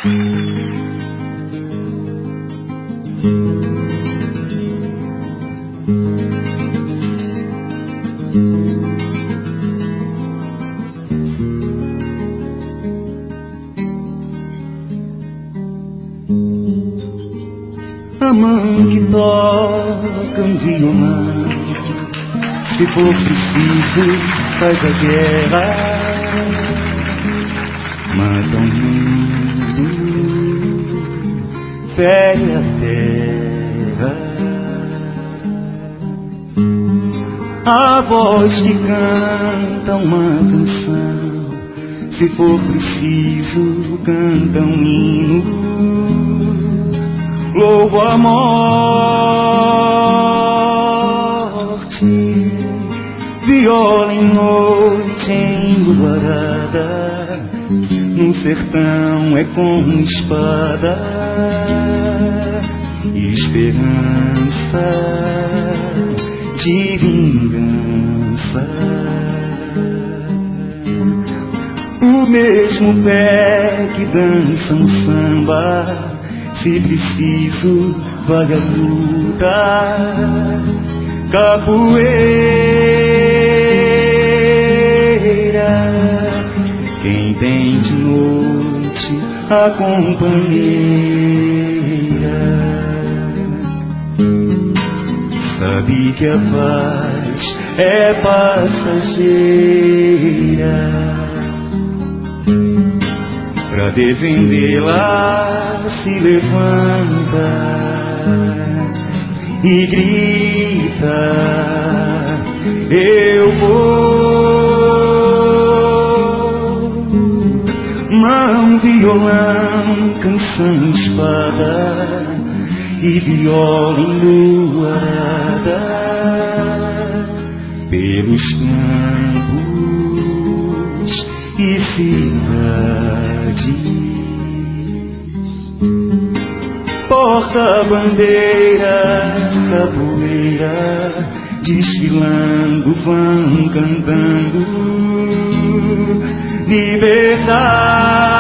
A mão que toca um violão, se for preciso faz a guerra, mata o mundo, fere a terra. A voz que canta uma canção, se for preciso canta um hino. Louvo a morte, viola em noite enluarada, no sertão é com espada, esperança de vingança. O mesmo pé que dança no samba, se preciso vai a luta. Capoeira, quem tem de noite a companheira, sabe que a paz é passageira. Pra defendê-la se levanta e grita: eu vou. Mão, violão, canção, espada e viola enluarada pelos campos e cidades. Porta-bandeira, capoeira, desfilando vão cantando liberdade.